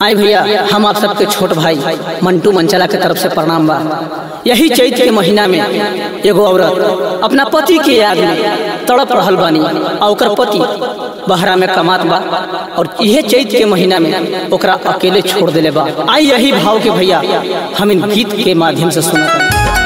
आई भैया, हम आप सबके छोट भाई मंटू मंचला के तरफ से प्रणाम बा। यही चैत के महीना में एगो औरत अपना पति के याद में तड़प रहल बानी और ओकर पति बहरा में कमात बा और यह चैत के महीना में ओकरा अकेले छोड़ देले बा। आई यही भाव के भैया हम इन गीत के माध्यम से सुनत।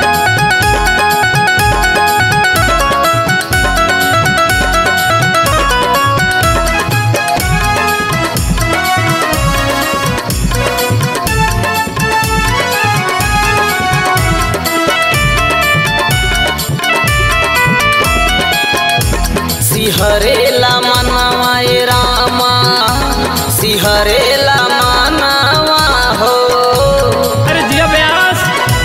सिहरेला मनवा ए रामा, सिहरेला मनवा हो। अरे जिया व्यास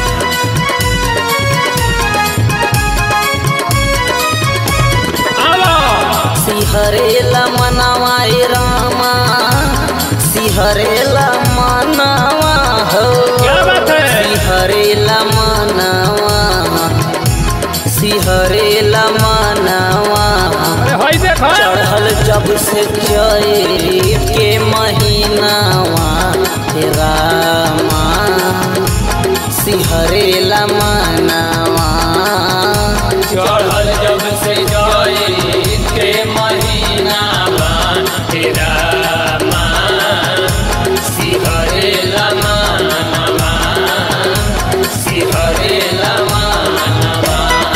आलो। सिहरेला मनवा ए रामा, सिहरेला मनवा हो। क्या बात है? सिहरेला मनवा, सिहरेला मनवा। अरे देखो चढ़ल जब से चैत के महीनावा रामा, सिहरेला मनवा। चढ़ल जब से चैत के महीनावा रामा, सिहरेला मनवा, सिहरेला मनवा।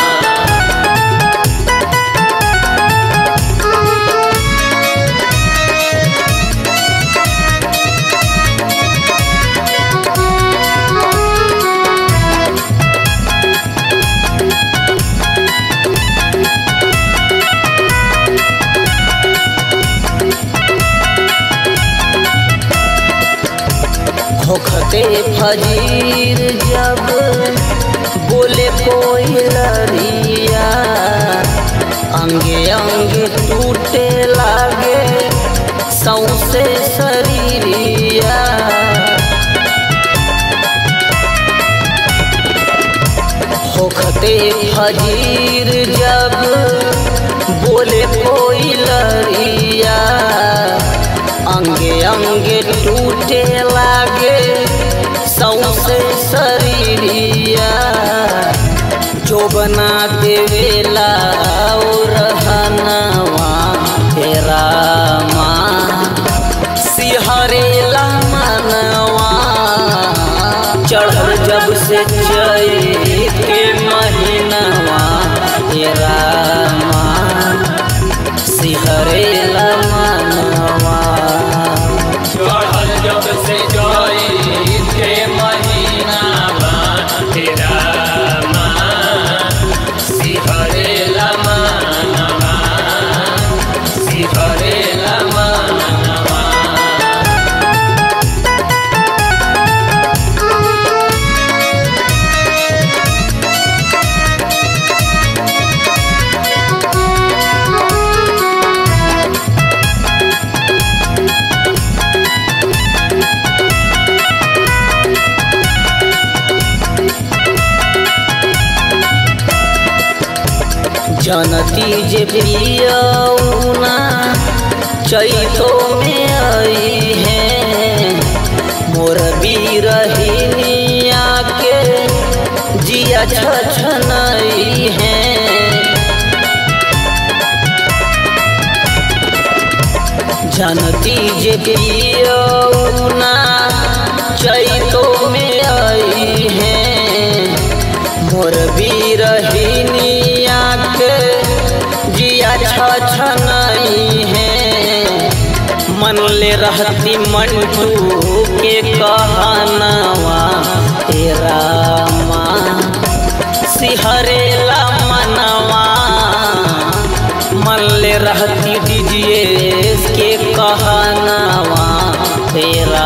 होखते फजीर जब बोले कोई लड़िया, अंगे अंगे टूटे लागे सौसे शरीरिया। होखते फजीर जब बोले कोई लड़िया, अंगे अंगे टूटे लागे सौसे शरीरिया। जो बना देवेला और रहनवा हे रामा, सिहरेला मनवा। चढ़ल जब से चैत के महीनवा हे रामा, सिहरेला मनवा। चढ़ल जब से चैत के महीनावा रामा, सिहरेला मनवा, सिहरेला मनवा। जनती जे पियौना चैतो में आई है, मोर बिरहिनिया के जिया छछनई है। जनती जे पियौना चैतो में आई है, मोर बिरहिनिया के जिया छछनई है। मन ले रहती मंटू के कहनवा हे रामा, सिहरेला मनवा। मन ले रहती डीजे के कहनवा हे रामा।